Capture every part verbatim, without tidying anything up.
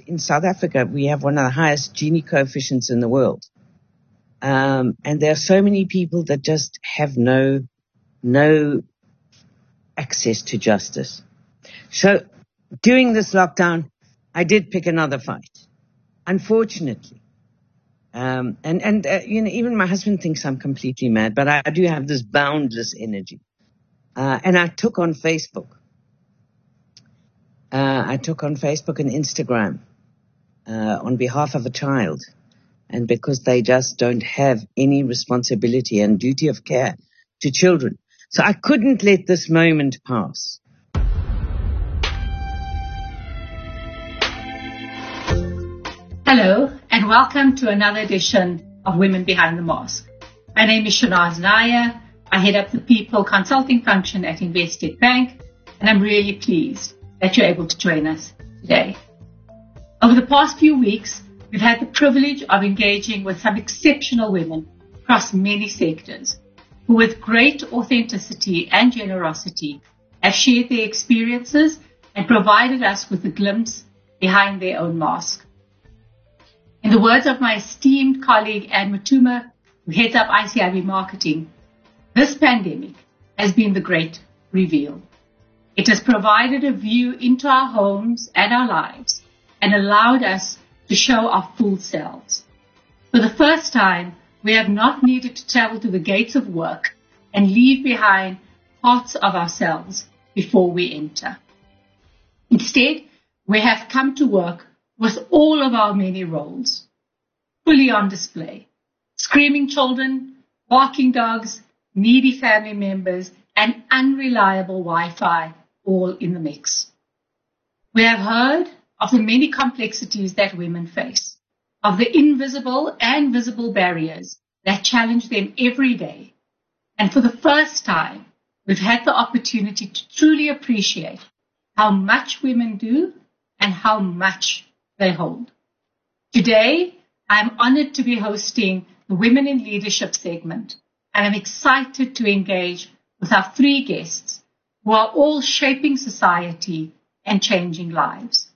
in South Africa, we have one of the highest Gini coefficients in the world. Um, and there are so many people that just have no, no access to justice. So during this lockdown, I did pick another fight, unfortunately. Um, and, and, uh, you know, even my husband thinks I'm completely mad, but I, I do have this boundless energy. Uh, and I took on Facebook. Uh, I took on Facebook and Instagram, uh, on behalf of a child. And because they just don't have any responsibility and duty of care to children. So I couldn't let this moment pass. Hello, and welcome to another edition of Women Behind the Mask. My name is Shanaz Nair. I head up the People Consulting function at Investec Bank, and I'm really pleased that you're able to join us today. Over the past few weeks, we've had the privilege of engaging with some exceptional women across many sectors who, with great authenticity and generosity, have shared their experiences and provided us with a glimpse behind their own mask. In the words of my esteemed colleague Anne Matuma, who heads up I C I B Marketing, this pandemic has been the great reveal. It has provided a view into our homes and our lives and allowed us to show our full selves. For the first time, we have not needed to travel to the gates of work and leave behind parts of ourselves before we enter. Instead, we have come to work with all of our many roles fully on display. Screaming children, barking dogs, needy family members, and unreliable Wi-Fi all in the mix. We have heard of the many complexities that women face, of the invisible and visible barriers that challenge them every day. And for the first time, we've had the opportunity to truly appreciate how much women do and how much they hold. Today, I'm honored to be hosting the Women in Leadership segment, and I'm excited to engage with our three guests who are all shaping society and changing lives.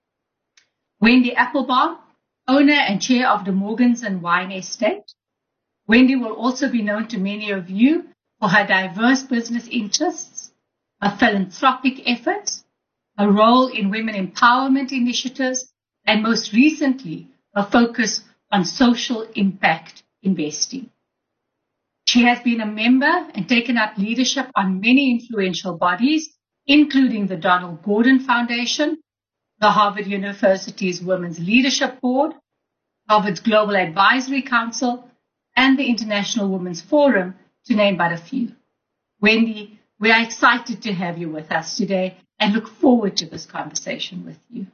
Wendy Applebaum, owner and chair of the Morgans and Wine Estate. Wendy will also be known to many of you for her diverse business interests, her philanthropic efforts, her role in women empowerment initiatives, and most recently, her focus on social impact investing. She has been a member and taken up leadership on many influential bodies, including the Donald Gordon Foundation, the Harvard University's Women's Leadership Board, Harvard's Global Advisory Council, and the International Women's Forum, to name but a few. Wendy, we are excited to have you with us today and look forward to this conversation with you.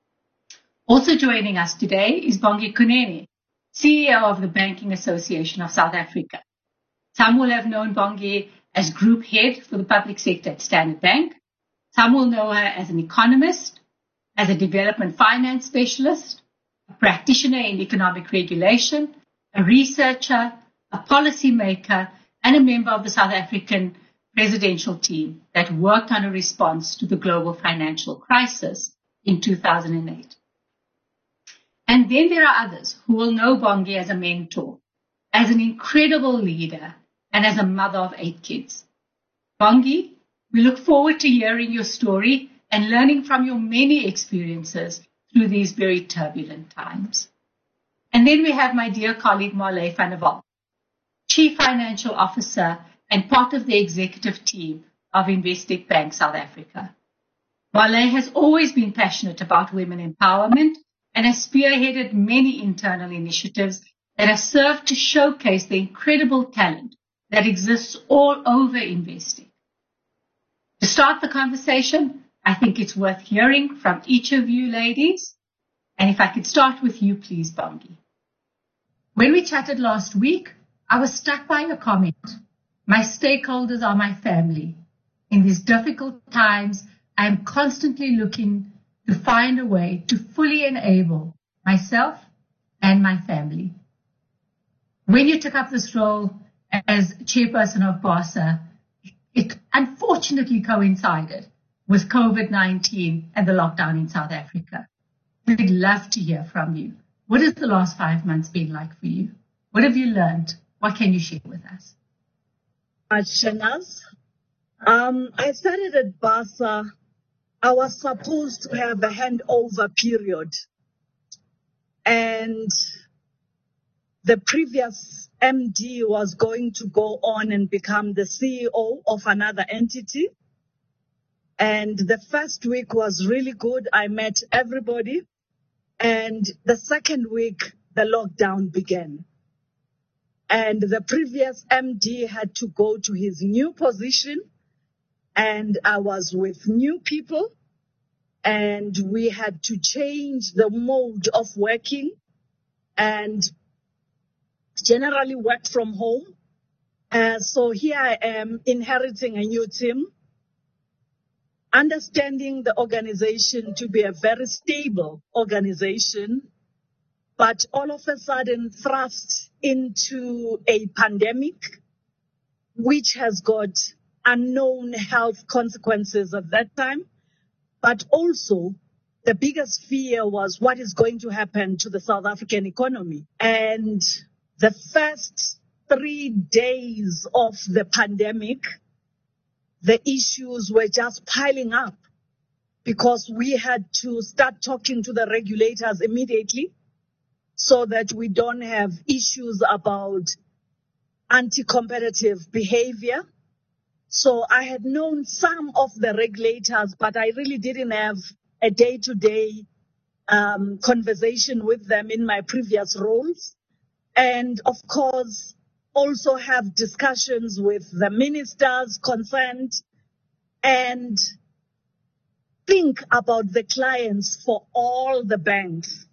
Also joining us today is Bongi Kunene, C E O of the Banking Association of South Africa. Some will have known Bongi as Group Head for the Public Sector at Standard Bank. Some will know her as an economist, as a development finance specialist, a practitioner in economic regulation, a researcher, a policymaker, and a member of the South African presidential team that worked on a response to the global financial crisis in two thousand eight. And then there are others who will know Bongi as a mentor, as an incredible leader, and as a mother of eight kids. Bongi, we look forward to hearing your story and learning from your many experiences through these very turbulent times. And then we have my dear colleague Marley van der Walt, Chief Financial Officer and part of the executive team of Investec Bank South Africa. Marley has always been passionate about women empowerment and has spearheaded many internal initiatives that have served to showcase the incredible talent that exists all over Investec. To start the conversation, I think it's worth hearing from each of you ladies. And if I could start with you, please, Bongi. When we chatted last week, I was struck by your comment. My stakeholders are my family. In these difficult times, I am constantly looking to find a way to fully enable myself and my family. When you took up this role as chairperson of BASA, it unfortunately coincided with COVID nineteen and the lockdown in South Africa. we'd love to hear from you. What has the last five months been like for you? What have you learned? What can you share with us? Shanaz, um, I started at BASA. I was supposed to have a handover period. And the previous M D was going to go on and become the C E O of another entity. And the first week was really good. I met everybody. And the second week, the lockdown began. And the previous M D had to go to his new position. And I was with new people. And we had to change the mode of working and generally work from home. Uh, so here I am inheriting a new team, understanding the organization to be a very stable organization, but all of a sudden thrust into a pandemic, which has got unknown health consequences at that time. But also, the biggest fear was what is going to happen to the South African economy. And the first three days of the pandemic, the issues were just piling up because we had to start talking to the regulators immediately so that we don't have issues about anti-competitive behavior. So I had known some of the regulators, but I really didn't have a day-to-day um, conversation with them in my previous roles. And of course, also have discussions with the ministers concerned and think about the clients for all the banks.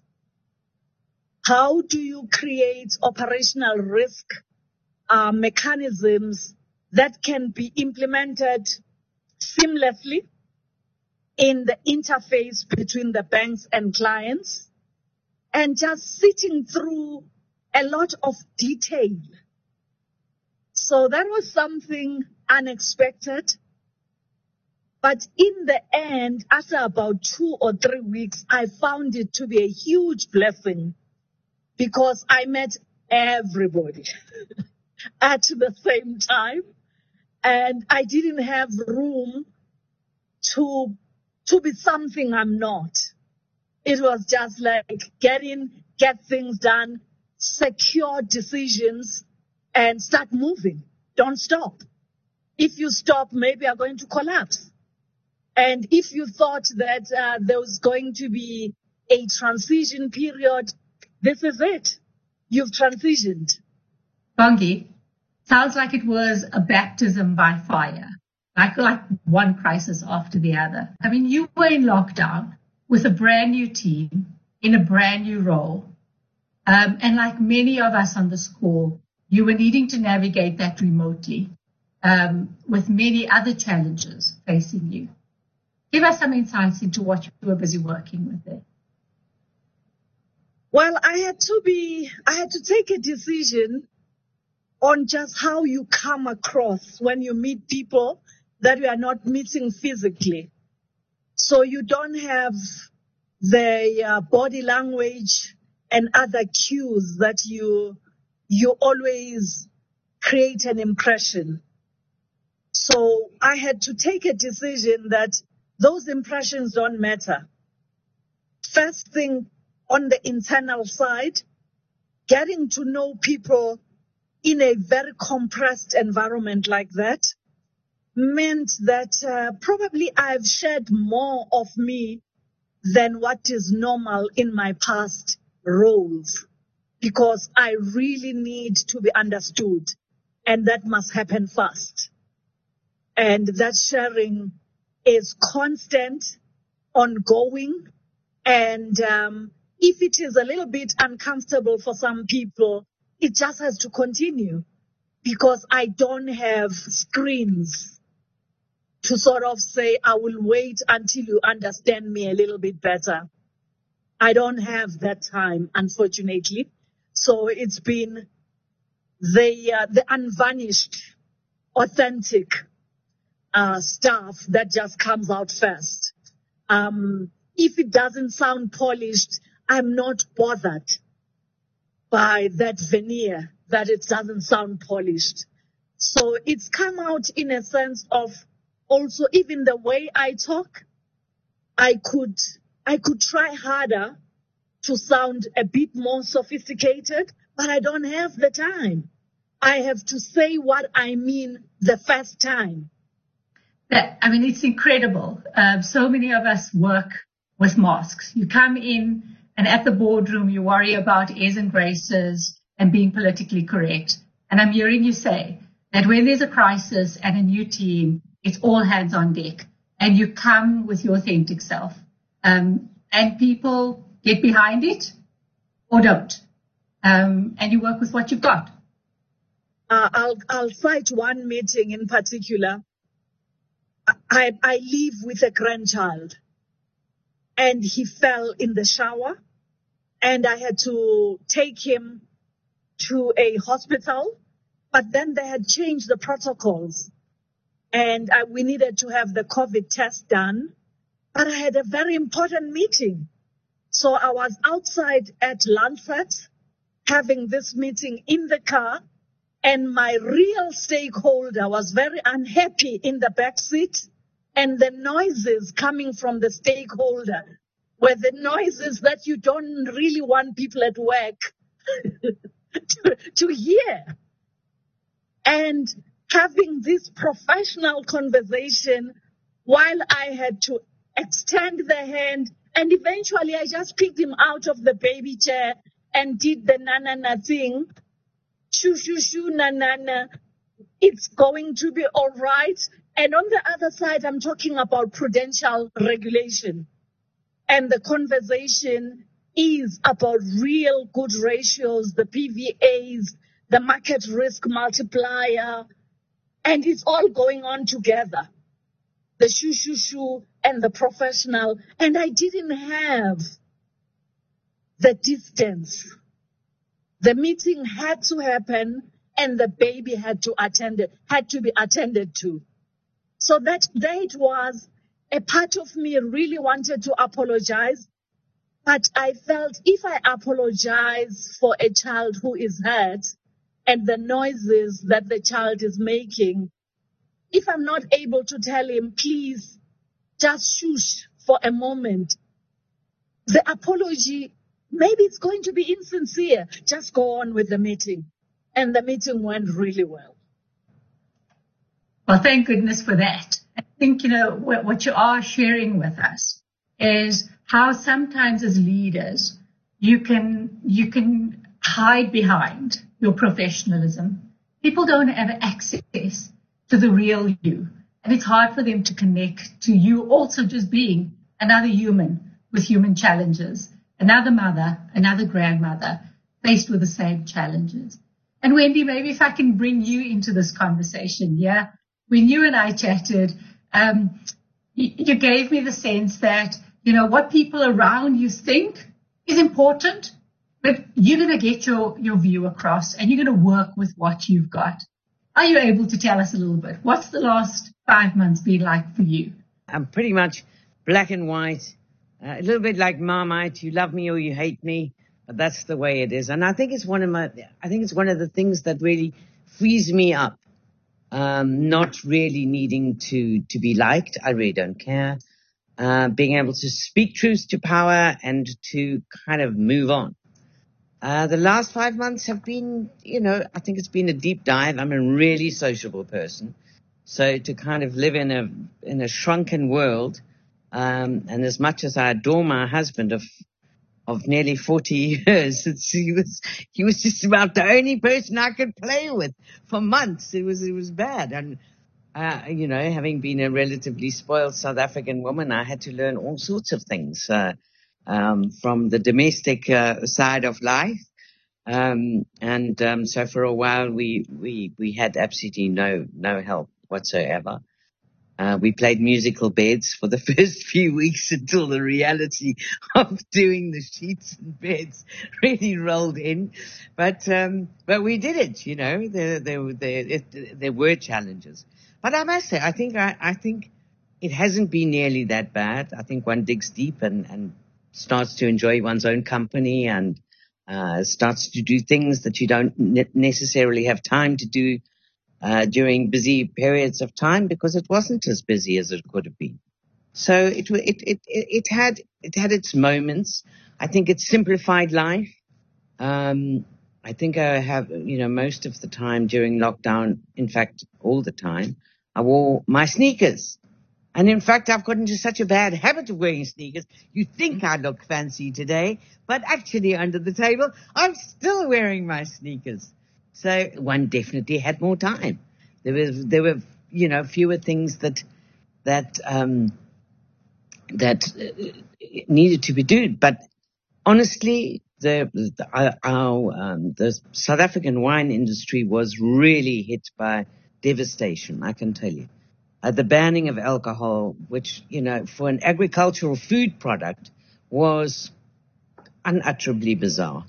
How do you create operational risk uh, mechanisms that can be implemented seamlessly in the interface between the banks and clients, and just sitting through a lot of detail. So that was something unexpected. But in the end, after about two or three weeks, I found it to be a huge blessing because I met everybody at the same time. And I didn't have room to, to be something I'm not. It was just like get in, get things done, secure decisions, and start moving. Don't stop. If you stop, maybe you're going to collapse. And if you thought that uh, there was going to be a transition period, this is it. You've transitioned. Bongi, sounds like it was a baptism by fire, like, like one crisis after the other. I mean, you were in lockdown with a brand new team in a brand new role. Um, and like many of us on this call, you were needing to navigate that remotely um, with many other challenges facing you. Give us some insights into what you were busy working with there. Well, I had to be, I had to take a decision on just how you come across when you meet people that you are not meeting physically. So you don't have the uh, body language and other cues that you, you always create an impression. So I had to take a decision that those impressions don't matter. First thing on the internal side, getting to know people in a very compressed environment like that meant that uh, probably I've shared more of me than what is normal in my past roles, because I really need to be understood, and that must happen fast. And that sharing is constant, ongoing, and um, if it is a little bit uncomfortable for some people, it just has to continue, because I don't have screens to sort of say, I will wait until you understand me a little bit better. I don't have that time, unfortunately. So it's been the uh, the unvarnished, authentic uh, stuff that just comes out first. Um, if it doesn't sound polished, I'm not bothered by that veneer, that it doesn't sound polished. So it's come out in a sense of also even the way I talk, I could, I could try harder to sound a bit more sophisticated, but I don't have the time. I have to say what I mean the first time. That, I mean, it's incredible. Uh, so many of us work with masks. You come in and at the boardroom, you worry about airs and graces and being politically correct. And I'm hearing you say that when there's a crisis and a new team, it's all hands on deck. And you come with your authentic self. Um, and people get behind it or don't. Um, and you work with what you've got. Uh, I'll, I'll cite one meeting in particular. I, I live with a grandchild, and he fell in the shower, and I had to take him to a hospital, but then they had changed the protocols, and I, we needed to have the COVID test done, but I had a very important meeting. So I was outside at Lancet having this meeting in the car, and my real stakeholder was very unhappy in the back seat, and the noises coming from the stakeholder were the noises that you don't really want people at work to, to hear. And having this professional conversation while I had to extend the hand, and eventually I just picked him out of the baby chair and did the na-na-na thing. Shoo, shoo, shoo, na-na-na. It's going to be all right. And on the other side, I'm talking about prudential regulation. And the conversation is about real good ratios, the P V As, the market risk multiplier, and it's all going on together. The shoo, shoo, shoo, and the professional. And I didn't have the distance. The meeting had to happen, and the baby had to attend it, had to be attended to. So that, that was a part of me really wanted to apologize, but I felt if I apologize for a child who is hurt and the noises that the child is making, if I'm not able to tell him, please just shush for a moment, the apology, maybe it's going to be insincere. Just go on with the meeting. And the meeting went really well. Well, thank goodness for that. I think, you know, what, what you are sharing with us is how sometimes as leaders, you can, you can hide behind your professionalism. People don't have access to the real you. And it's hard for them to connect to you also just being another human with human challenges, another mother, another grandmother faced with the same challenges. And Wendy, maybe if I can bring you into this conversation, yeah? When you and I chatted, um, you, you gave me the sense that, you know, what people around you think is important, but you're going to get your, your view across and you're going to work with what you've got. Are you able to tell us a little bit? What's the last five months been like for you? I'm pretty much black and white, uh, a little bit like Marmite. You love me or you hate me, but that's the way it is. And I think it's one of my, I think it's one of the things that really frees me up. Um, not really needing to, to be liked. I really don't care. Uh, being able to speak truth to power and to kind of move on. Uh, the last five months have been, you know, I think it's been a deep dive. I'm a really sociable person. So to kind of live in a, in a shrunken world, um, and as much as I adore my husband of, of nearly forty years, it's, he was, he was just about the only person I could play with for months. It was, it was bad. And, uh, you know, having been a relatively spoiled South African woman, I had to learn all sorts of things, uh, um, from the domestic, uh, side of life. Um, and, um, so for a while we, we, we had absolutely no, no help whatsoever. Uh, we played musical beds for the first few weeks until the reality of doing the sheets and beds really rolled in. But, um, but we did it, you know, there, there, there, it, there were challenges. But I must say, I think, I, I think it hasn't been nearly that bad. I think one digs deep and, and starts to enjoy one's own company and uh, starts to do things that you don't ne- necessarily have time to do uh, during busy periods of time, because it wasn't as busy as it could have been. So it it it it had it had its moments. I think it simplified life. Um, I think I have, you know, most of the time during lockdown, in fact, all the time, I wore my sneakers. And in fact, I've got into such a bad habit of wearing sneakers. You think I look fancy today, but actually under the table, I'm still wearing my sneakers. So one definitely had more time. There was, there were, you know, fewer things that, that, um, that uh, needed to be done. But honestly, the, the our um, the South African wine industry was really hit by devastation, I can tell you. Uh, the banning of alcohol, which, you know, for an agricultural food product, was unutterably bizarre.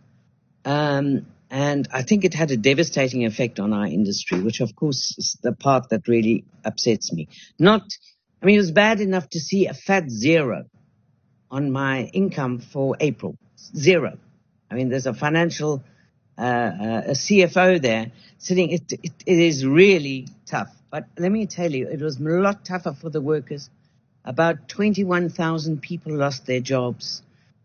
Um, and I think it had a devastating effect on our industry, which, of course, is the part that really upsets me. Not, I mean, it was bad enough to see a fat zero on my income for April. Zero. I mean, there's a financial, uh, uh, a C F O there sitting. It, it, it is really tough. But let me tell you, it was a lot tougher for the workers. About twenty-one thousand people lost their jobs.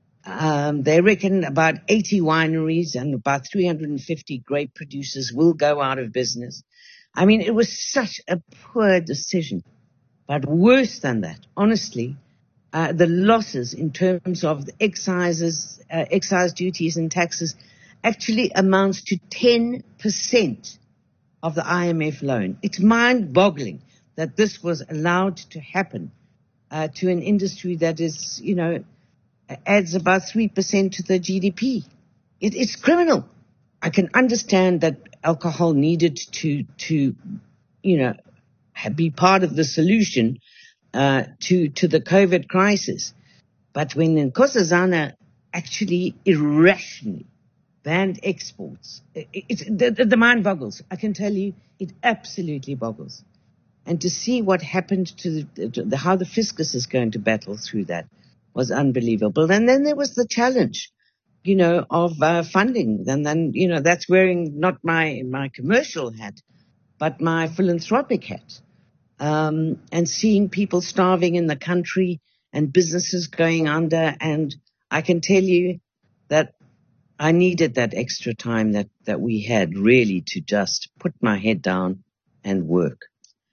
Um, they reckon about eighty wineries and about three hundred fifty grape producers will go out of business. I mean, it was such a poor decision. But worse than that, honestly, Uh, the losses in terms of the excises, uh, excise duties and taxes actually amounts to ten percent of the I M F loan. It's mind-boggling that this was allowed to happen uh, to an industry that is, you know, adds about three percent to the G D P. It, it's criminal. I can understand that alcohol needed to, to, you know, be part of the solution Uh, to, to the COVID crisis. But when Nkosazana actually irrationally banned exports, it, it's, the, the mind boggles. I can tell you, it absolutely boggles. And to see what happened to the, to the how the fiscus is going to battle through that was unbelievable. And then there was the challenge, you know, of uh, funding. And then, you know, that's wearing not my, my commercial hat, but my philanthropic hat. Um, and seeing people starving in the country and businesses going under. And I can tell you that I needed that extra time that, that we had really to just put my head down and work,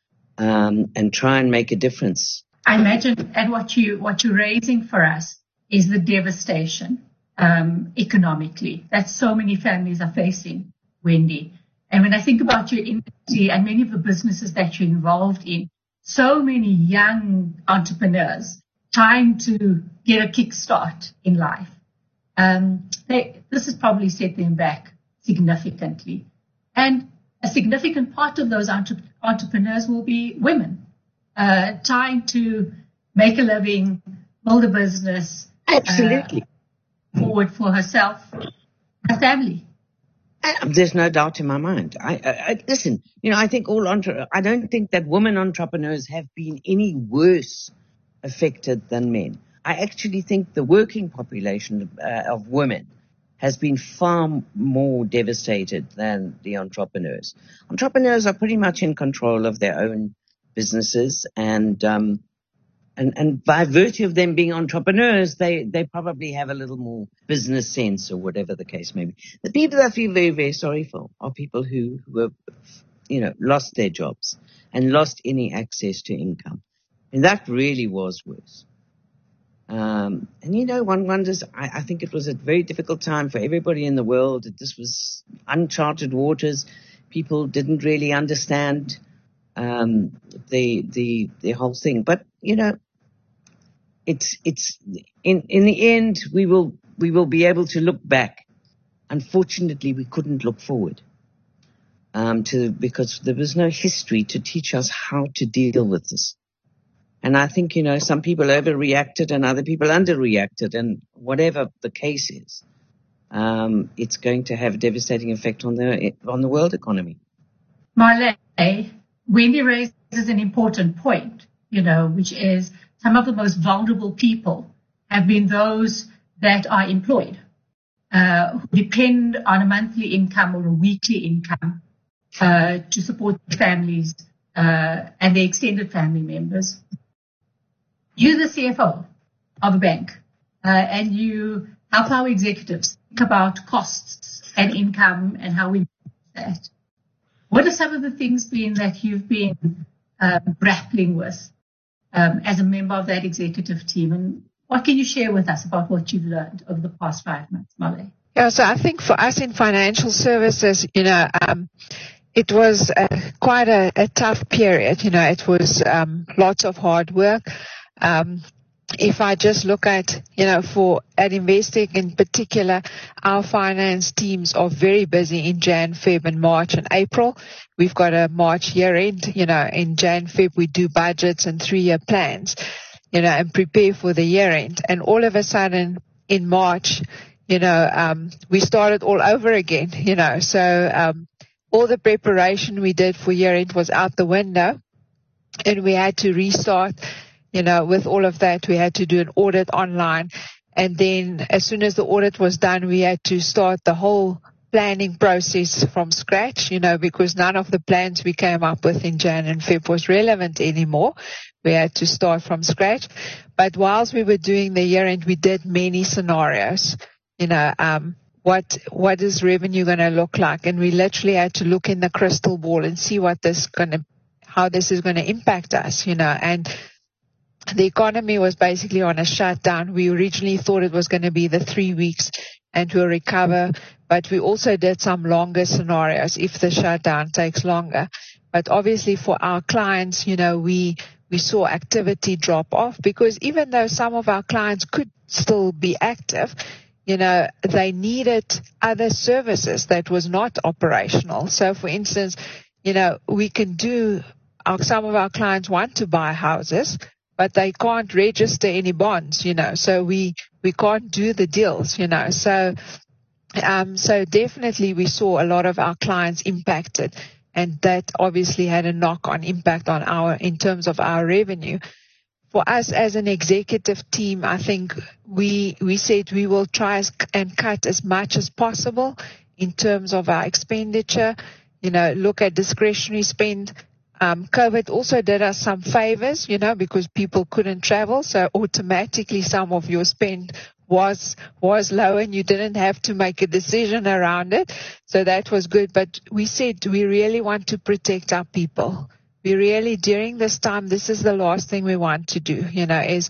um, and try and make a difference. I imagine, and what you, what you're raising for us is the devastation, um, economically that so many families are facing, Wendy. And when I think about your industry and many of the businesses that you're involved in, so many young entrepreneurs trying to get a kickstart in life, um, they, this has probably set them back significantly. And a significant part of those entre- entrepreneurs will be women, uh, trying to make a living, build a business, Absolutely, uh, forward for herself, her family. There's no doubt in my mind. I, I, I listen, you know, I think all entre- I don't think that women entrepreneurs have been any worse affected than men. I actually think the working population uh, of women has been far more devastated than the entrepreneurs. Entrepreneurs are pretty much in control of their own businesses, and um, And, and by virtue of them being entrepreneurs, they, they probably have a little more business sense or whatever the case may be. The people I feel very, very sorry for are people who, who have, you know, lost their jobs and lost any access to income. And that really was worse. Um, and, you know, one wonders, I, I think it was a very difficult time for everybody in the world. This was uncharted waters. People didn't really understand um, the, the, the whole thing. But, you know, It's, it's, in, in the end, we will, we will be able to look back. Unfortunately, we couldn't look forward, um, to, because there was no history to teach us how to deal with this. And I think, you know, some people overreacted and other people underreacted, and whatever the case is, um, it's going to have a devastating effect on the, on the world economy. Marley, Wendy raises an important point. you know, which is some of the most vulnerable people have been those that are employed, uh, who depend on a monthly income or a weekly income uh, to support their families uh, and their extended family members. You're the C F O of a bank, uh, and you help our executives think about costs and income and how we manage that. What are some of the things been that you've been um, grappling with um, as a member of that executive team, and what can you share with us about what you've learned over the past five months, Male? Yeah, so I think for us in financial services, you know, um, it was uh, quite a, a tough period. You know, it was um, lots of hard work. Um, if I just look at, you know, for at Investec in particular, our finance teams are very busy in Jan, Feb, and March and April. We've got a March year end. You know, in Jan, Feb, we do budgets and three-year plans, you know, and prepare for the year end. And all of a sudden in March, you know, um, we started all over again, you know, so um, all the preparation we did for year end was out the window, and we had to restart. You know, with all of that, we had to do an audit online. And then as soon as the audit was done, we had to start the whole planning process from scratch, you know, because none of the plans we came up with in Jan and Feb was relevant anymore. We had to start from scratch. But whilst we were doing the year end, we did many scenarios, you know, um, what, what is revenue going to look like? And we literally had to look in the crystal ball and see what this going to, how this is going to impact us, you know, and the economy was basically on a shutdown. We originally thought it was going to be the three weeks and we'll recover, but we also did some longer scenarios if the shutdown takes longer. But obviously for our clients, you know, we, we saw activity drop off because even though some of our clients could still be active, you know, they needed other services that was not operational. So for instance, you know, we can do, our, some of our clients want to buy houses, but they can't register any bonds, you know, so we, we can't do the deals, you know, so, um, so definitely we saw a lot of our clients impacted, and that obviously had a knock-on impact on our, in terms of our revenue. For us as an executive team, I think we, we said we will try and cut as much as possible in terms of our expenditure, you know, look at discretionary spend. Um, COVID also did us some favors, you know, because people couldn't travel. So automatically some of your spend was, was low and you didn't have to make a decision around it. So that was good. But we said we really want to protect our people. We really, during this time, this is the last thing we want to do, you know, is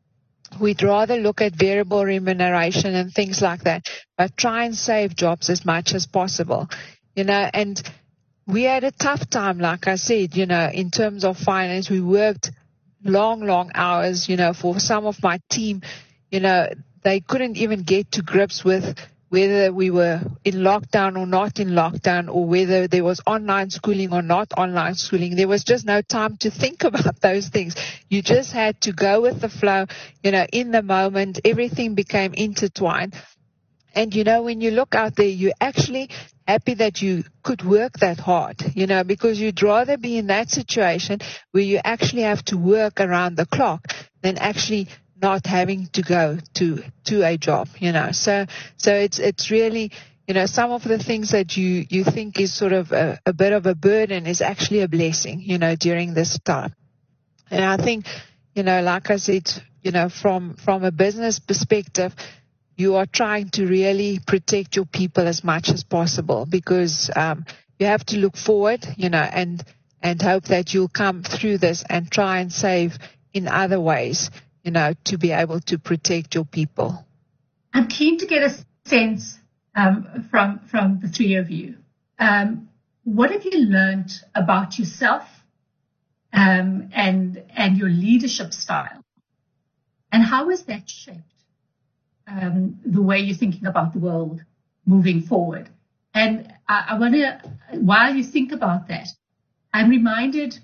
we'd rather look at variable remuneration and things like that, but try and save jobs as much as possible, you know, and we had a tough time, like I said, you know, in terms of finance. We worked long, long hours, you know, for some of my team, you know, they couldn't even get to grips with whether we were in lockdown or not in lockdown, or whether there was online schooling or not online schooling. There was just no time to think about those things. You just had to go with the flow, you know, in the moment. Everything became intertwined. And, you know, when you look out there, you're actually happy that you could work that hard, you know, because you'd rather be in that situation where you actually have to work around the clock than actually not having to go to, to a job, you know. So, so it's, it's really, you know, some of the things that you, you think is sort of a, a bit of a burden is actually a blessing, you know, during this time. And I think, you know, like I said, you know, from, from a business perspective, you are trying to really protect your people as much as possible, because um, you have to look forward, you know, and and hope that you'll come through this and try and save in other ways, you know, to be able to protect your people. I'm keen to get a sense um, from from the three of you. Um, what have you learned about yourself um, and and your leadership style, and how has that shaped Um, the way you're thinking about the world moving forward? And I, I want to, while you think about that, I'm reminded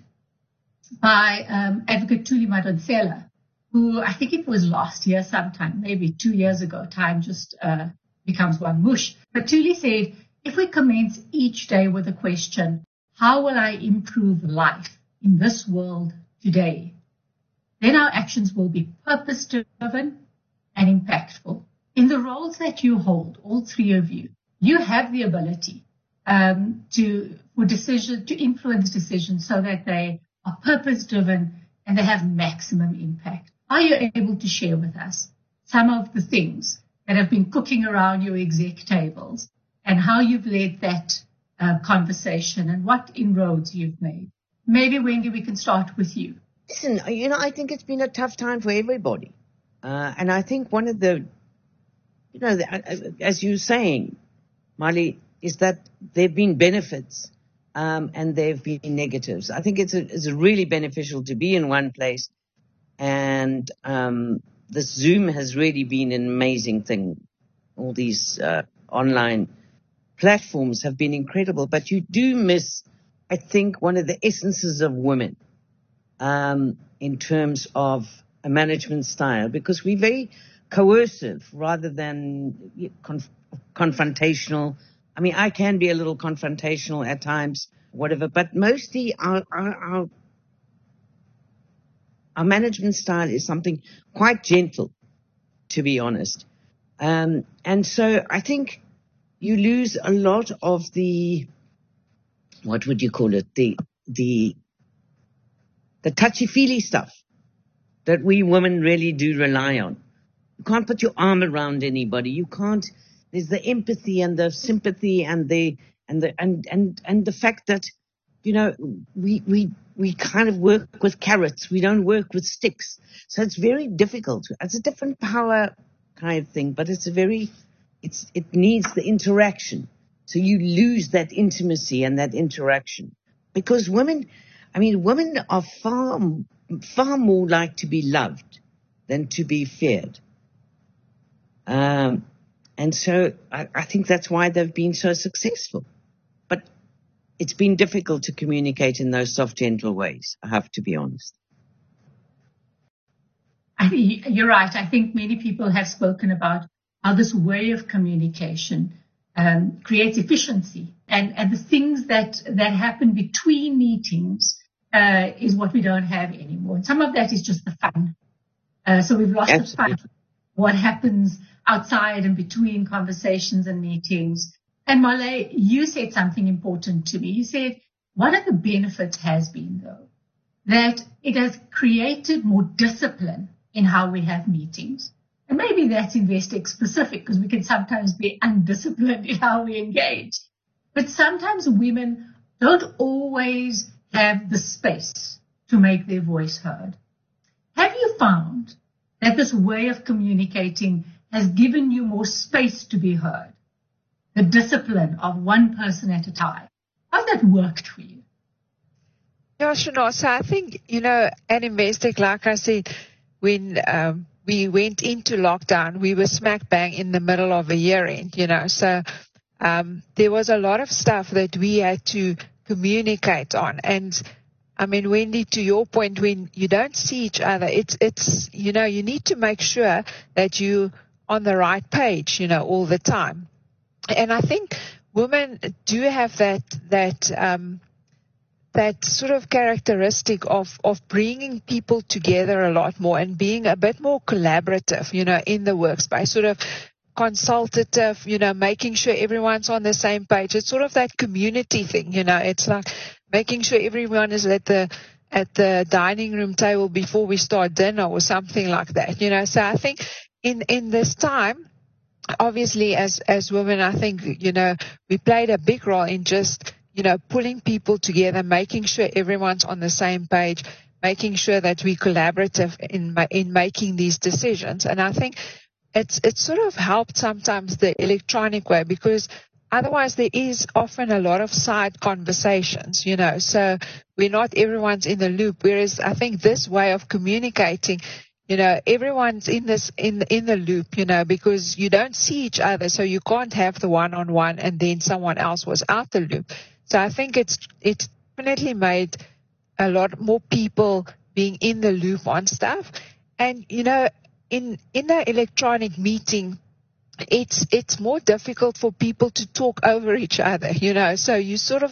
by um, Advocate Thuli Madonsela, who I think it was last year sometime, maybe two years ago, time just uh, becomes one mush. But Thuli said, if we commence each day with the question, how will I improve life in this world today? then our actions will be purpose-driven and impactful. In the roles that you hold, all three of you, you have the ability um, to for decision to influence decisions so that they are purpose-driven and they have maximum impact. Are you able to share with us some of the things that have been cooking around your exec tables and how you've led that uh, conversation and what inroads you've made? Maybe, Wendy, we can start with you. Listen, you know, I think it's been a tough time for everybody. Uh, and I think one of the, you know, the, as you're saying, Marley, is that there have been benefits um, and there have been negatives. I think it's, a, it's a really beneficial to be in one place. And um, this Zoom has really been an amazing thing. All these uh, online platforms have been incredible. But you do miss, I think, one of the essences of women um, in terms of a management style, because we're very coercive rather than conf- confrontational. I mean, I can be a little confrontational at times, whatever, but mostly our, our, our, our management style is something quite gentle, to be honest. Um, and so I think you lose a lot of the, what would you call it, the, the, the touchy-feely stuff that we women really do rely on. You can't put your arm around anybody. You can't, there's the empathy and the sympathy and the, and the, and, and, and the fact that, you know, we, we, we kind of work with carrots. We don't work with sticks. So it's very difficult. It's a different power kind of thing, but it's a very, it's, it needs the interaction. So you lose that intimacy and that interaction because women, I mean, women are far, far more like to be loved than to be feared. Um, and so I, I think that's why they've been so successful. But it's been difficult to communicate in those soft, gentle ways, I have to be honest. I think you're right. I think many people have spoken about how this way of communication um, creates efficiency. And, and the things that, that happen between meetings uh, is what we don't have anymore. And some of that is just the fun. Uh, so we've lost Absolutely. the fun. What happens outside and between conversations and meetings. And Marley, you said something important to me. You said one of the benefits has been, though, that it has created more discipline in how we have meetings. And maybe that's Investec specific because we can sometimes be undisciplined in how we engage. But sometimes women don't always have the space to make their voice heard. Have you found that this way of communicating has given you more space to be heard? The discipline of one person at a time. How's that worked for you? Yeah, Shana. So I think, you know, at Investec, like I said, when um, we went into lockdown, we were smack bang in the middle of a year end, you know. So um, there was a lot of stuff that we had to communicate on. And I mean, Wendy, to your point, when you don't see each other, it's, it's, you know, you need to make sure that you're on the right page, you know, all the time. And I think women do have that, that, um, that sort of characteristic of, of bringing people together a lot more and being a bit more collaborative, you know, in the workspace, sort of consultative, you know, making sure everyone's on the same page. It's sort of that community thing, you know, it's like making sure everyone is at the, at the dining room table before we start dinner or something like that, you know. So I think in, in this time, obviously as, as women, I think, you know, we played a big role in just, you know, pulling people together, making sure everyone's on the same page, making sure that we're collaborative in, in making these decisions. And I think it's, it's sort of helped sometimes the electronic way because otherwise there is often a lot of side conversations, you know, so we're not everyone's in the loop. Whereas I think this way of communicating, you know, everyone's in this, in, in the loop, you know, because you don't see each other. So you can't have the one-on-one and then someone else was out the loop. So I think it's, it's definitely made a lot more people being in the loop on stuff. And, you know, in, in the electronic meeting, it's, it's more difficult for people to talk over each other, you know, so you sort of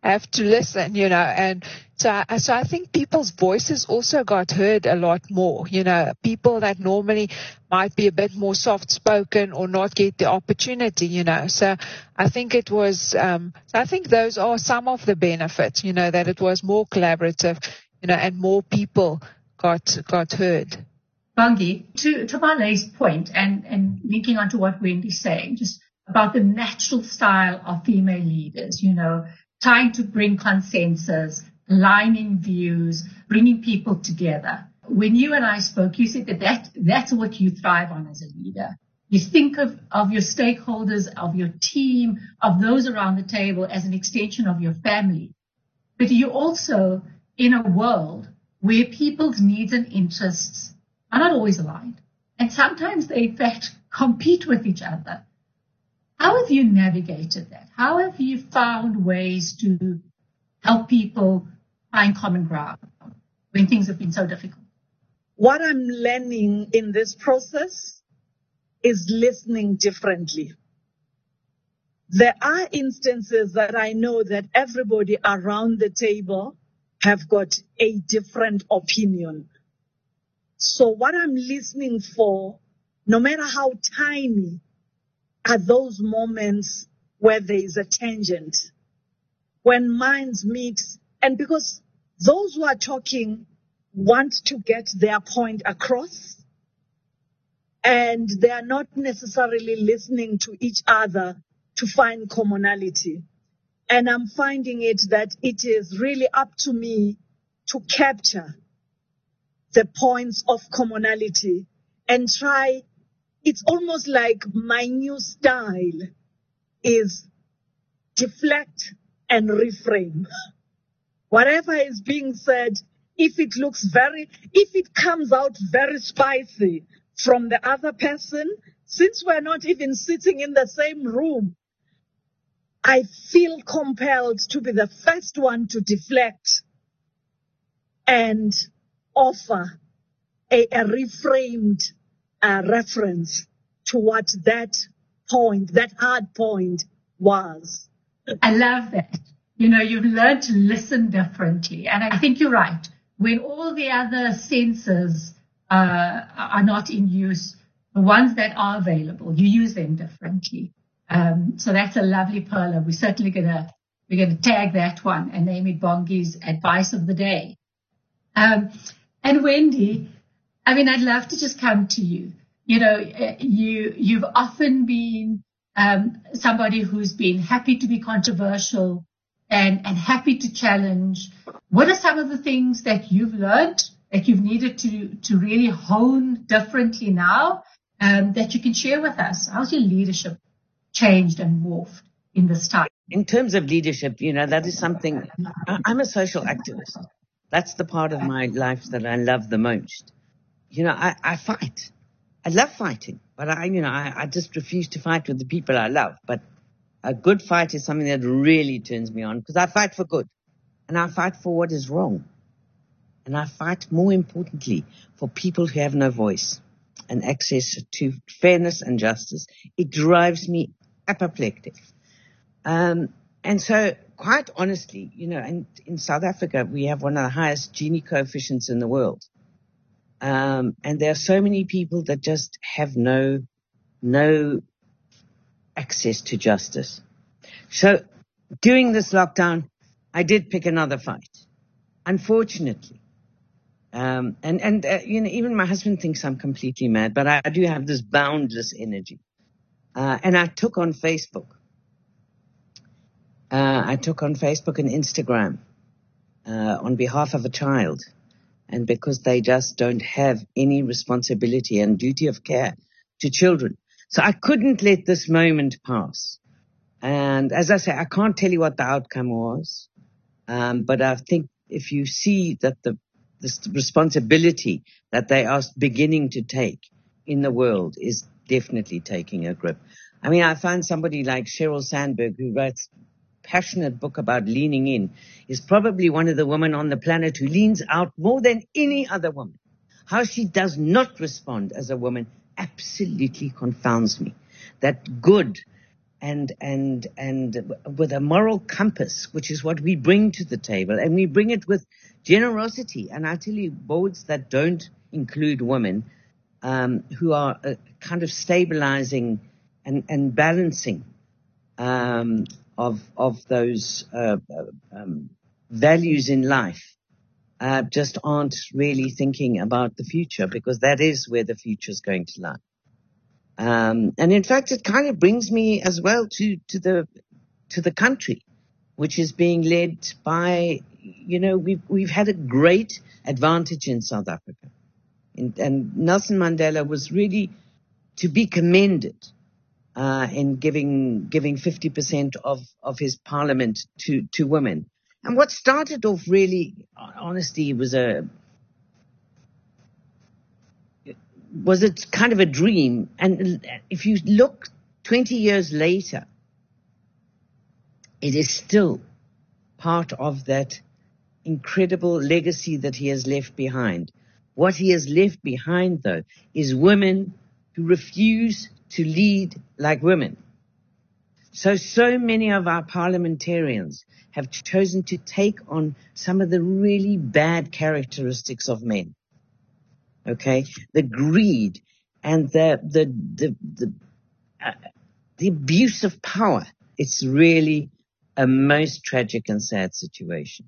have to listen, you know, and so I, so I think people's voices also got heard a lot more, you know, people that normally might be a bit more soft-spoken or not get the opportunity, you know. So I think it was, um, so I think those are some of the benefits, you know, that it was more collaborative, you know, and more people got got heard. Bongi, to, to Marlene's point, and, and linking on to what Wendy's saying, just about the natural style of female leaders, you know, trying to bring consensus, aligning views, bringing people together. When you and I spoke, you said that, that that's what you thrive on as a leader. You think of, of your stakeholders, of your team, of those around the table as an extension of your family. But you also, in a world where people's needs and interests are not always aligned, and sometimes they, in fact, compete with each other. How have you navigated that? How have you found ways to help people find common ground when things have been so difficult? What I'm learning in this process is listening differently. There are instances that I know that everybody around the table have got a different opinion. So what I'm listening for, no matter how tiny, are those moments where there is a tangent, when minds meet, and because those who are talking want to get their point across, and they are not necessarily listening to each other to find commonality. And I'm finding it that it is really up to me to capture the points of commonality and try. It's almost like my new style is deflect and reframe. Whatever is being said, if it looks very, if it comes out very spicy from the other person, since we're not even sitting in the same room, I feel compelled to be the first one to deflect and offer a, a reframed uh, reference to what that point, that hard point was. I love that. You know, you've learned to listen differently. And I think you're right. When all the other senses uh, are not in use, the ones that are available, you use them differently. Um, so that's a lovely perler. We're certainly going to, we're going to tag that one and name it Bongi's advice of the day. Um, and Wendy, I mean, I'd love to just come to you. You know, you, you've often been um, somebody who's been happy to be controversial and, and happy to challenge. What are some of the things that you've learned that you've needed to, to really hone differently now um, that you can share with us? How's your leadership changed and morphed in this time? In terms of leadership, you know, that is something, I'm a social activist. That's the part of my life that I love the most. You know, I, I fight. I love fighting, but I, you know, I, I just refuse to fight with the people I love. But a good fight is something that really turns me on because I fight for good and I fight for what is wrong. And I fight, more importantly, for people who have no voice and access to fairness and justice. It drives me apoplectic. Um, and so, quite honestly, you know, in, in South Africa, we have one of the highest Gini coefficients in the world. Um, and there are so many people that just have no, no access to justice. So, during this lockdown, I did pick another fight. Unfortunately. Um, and, and, uh, you know, even my husband thinks I'm completely mad, but I, I do have this boundless energy. Uh, and I took on Facebook. Uh, I took on Facebook and Instagram, uh, on behalf of a child. And because they just don't have any responsibility and duty of care to children. So I couldn't let this moment pass. And as I say, I can't tell you what the outcome was. Um, but I think if you see that the this responsibility that they are beginning to take in the world is definitely taking a grip. I mean, I find somebody like Sheryl Sandberg, who writes a passionate book about leaning in, is probably one of the women on the planet who leans out more than any other woman. How she does not respond as a woman absolutely confounds me. That good and, and, and with a moral compass, which is what we bring to the table. And we bring it with generosity. And I tell you, boards that don't include women, um, who are uh, kind of stabilizing and, and balancing, um, of, of those, uh, um, values in life, uh, just aren't really thinking about the future, because that is where the future is going to lie. Um, and in fact, it kind of brings me as well to, to the, to the country, which is being led by, you know, we've, we've had a great advantage in South Africa. And, and Nelson Mandela was really to be commended, uh, in giving, giving fifty percent of, of his parliament to, to women. And what started off really, honestly, was a, was it kind of a dream. And if you look twenty years later, it is still part of that incredible legacy that he has left behind. What he has left behind, though, is women who refuse to lead like women. So, so many of our parliamentarians have chosen to take on some of the really bad characteristics of men. Okay? The greed and the, the, the, the, uh, the abuse of power. It's really a most tragic and sad situation.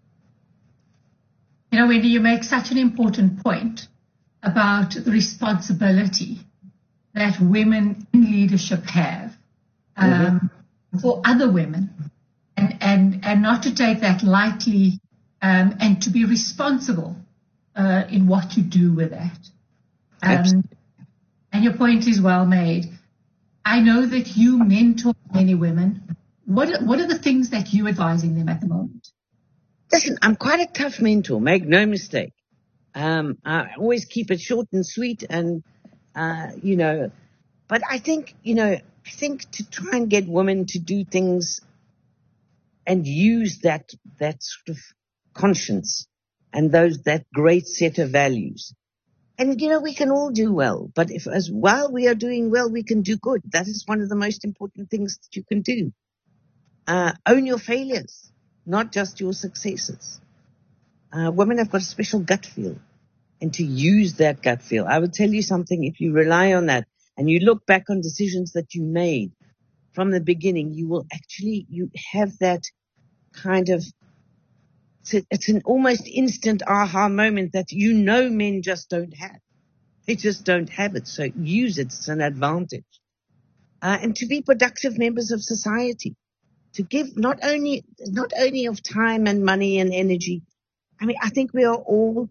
You know, Wendy, you make such an important point about the responsibility that women in leadership have, um, mm-hmm. for other women, and, and, and not to take that lightly, um, and to be responsible uh, in what you do with that. Um, and your point is well made. I know that you mentor many women. What are, what are the things that you're advising them at the moment? Listen, I'm quite a tough mentor, make no mistake. Um, I always keep it short and sweet and, uh, you know, but I think, you know, I think to try and get women to do things and use that, that sort of conscience and those, that great set of values. And, you know, we can all do well, but if as while we are doing well, we can do good. That is one of the most important things that you can do. Uh, own your failures, not just your successes. Uh, women have got a special gut feel, and to use that gut feel. I would tell you something, if you rely on that and you look back on decisions that you made from the beginning, you will actually, you have that kind of, it's, a, it's an almost instant aha moment that you know men just don't have. They just don't have it. So use it. It's an advantage. Uh, and to be productive members of society, to give not only, not only of time and money and energy. I mean, I think we are all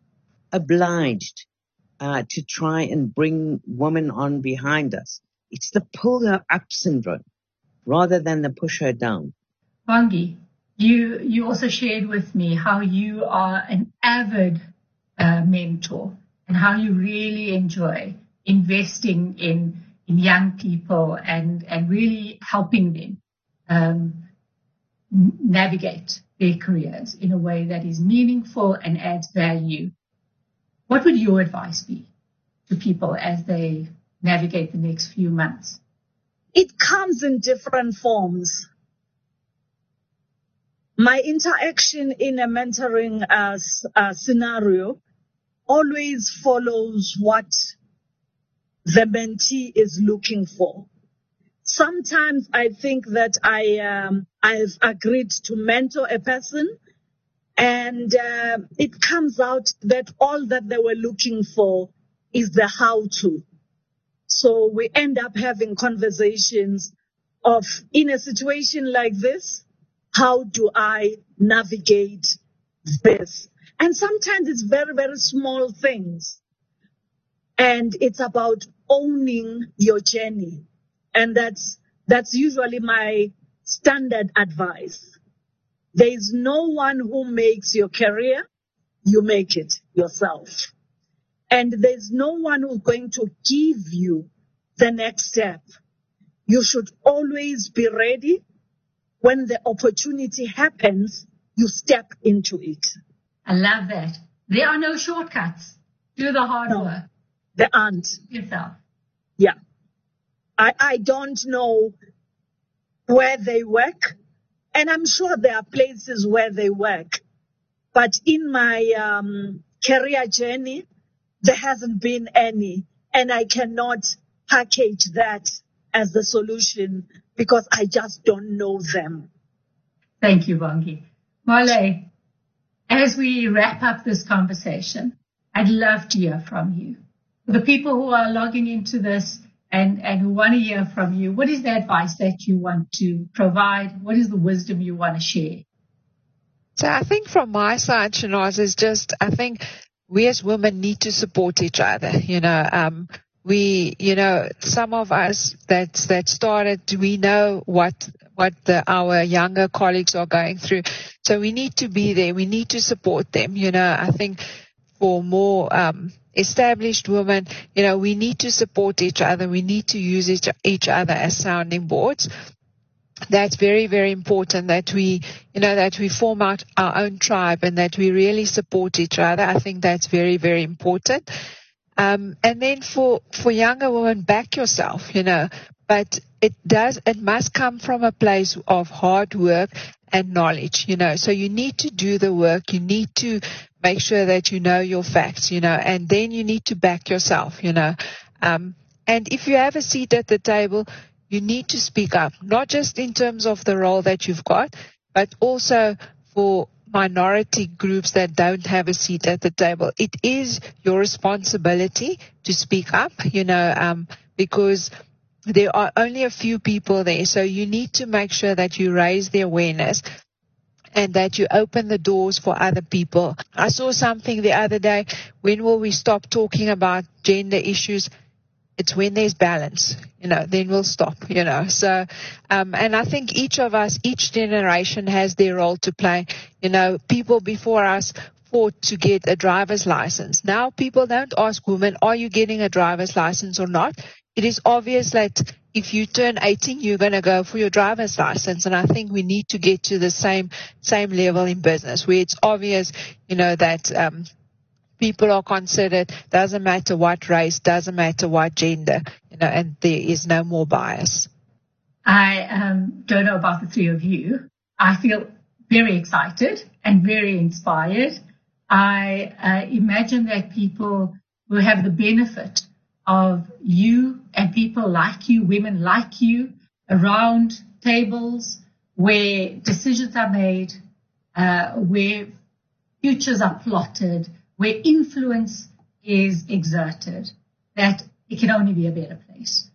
obliged uh, to try and bring women on behind us. It's the pull her up syndrome rather than the push her down. Bongi, you you also shared with me how you are an avid uh, mentor and how you really enjoy investing in in young people and and really helping them um, navigate their careers in a way that is meaningful and adds value. What would your advice be to people as they navigate the next few months? It comes in different forms. My interaction in a mentoring uh, uh, scenario always follows what the mentee is looking for. Sometimes I think that I, um, I've agreed to mentor a person, and uh, it comes out that all that they were looking for is the how-to. So we end up having conversations of, in a situation like this, how do I navigate this? And sometimes it's very, very small things. And it's about owning your journey. And that's, that's usually my standard advice. There is no one who makes your career. You make it yourself. And there's no one who's going to give you the next step. You should always be ready. When the opportunity happens, you step into it. I love that. There are no shortcuts. Do the hard No, work. there aren't. Yourself. Yeah. I, I don't know where they work. And I'm sure there are places where they work. But in my um, career journey, there hasn't been any. And I cannot package that as the solution because I just don't know them. Thank you, Bongi. Mole, as we wrap up this conversation, I'd love to hear from you. For the people who are logging into this and, and who want to hear from you, what is the advice that you want to provide? What is the wisdom you want to share? So I think from my side, Shanaz, is just, I think we as women need to support each other. You know, um, we, you know, some of us that, that started, we know what, what the, our younger colleagues are going through. So we need to be there. We need to support them. You know, I think for more, um, established women, you know, we need to support each other. We need to use each, each other as sounding boards. That's very, very important that we, you know, that we form out our own tribe and that we really support each other. I think that's very, very important. Um, and then for, for younger women, back yourself, you know, but it does, it must come from a place of hard work and knowledge, you know, so you need to do the work. You need to make sure that you know your facts, you know, and then you need to back yourself, you know, um, and if you have a seat at the table, you need to speak up, not just in terms of the role that you've got, but also for minority groups that don't have a seat at the table. It is your responsibility to speak up, you know, um, because there are only a few people there. So you need to make sure that you raise the awareness and that you open the doors for other people. I saw something the other day. When will we stop talking about gender issues? It's when there's balance, you know, then we'll stop, you know. So, um, and I think each of us, each generation has their role to play. You know, people before us fought to get a driver's license. Now people don't ask women, are you getting a driver's license or not? It is obvious that if you turn eighteen, you're going to go for your driver's license. And I think we need to get to the same, same level in business where it's obvious, you know, that, um, people are considered, doesn't matter what race, doesn't matter what gender, you know, and there is no more bias. I um, don't know about the three of you. I feel very excited and very inspired. I uh, imagine that people will have the benefit of you and people like you, women like you, around tables where decisions are made, uh, where futures are plotted, where influence is exerted, that it can only be a better place.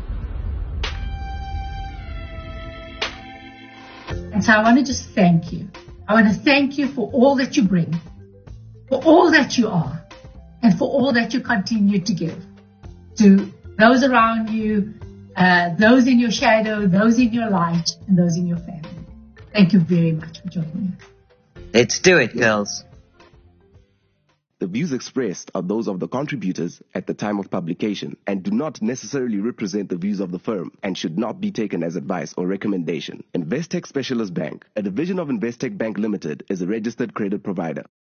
And so I want to just thank you. I want to thank you for all that you bring, for all that you are, and for all that you continue to give to those around you, uh, those in your shadow, those in your light, and those in your family. Thank you very much for joining me. Let's do it, girls. The views expressed are those of the contributors at the time of publication and do not necessarily represent the views of the firm and should not be taken as advice or recommendation. Investec Specialist Bank, a division of Investec Bank Limited, is a registered credit provider.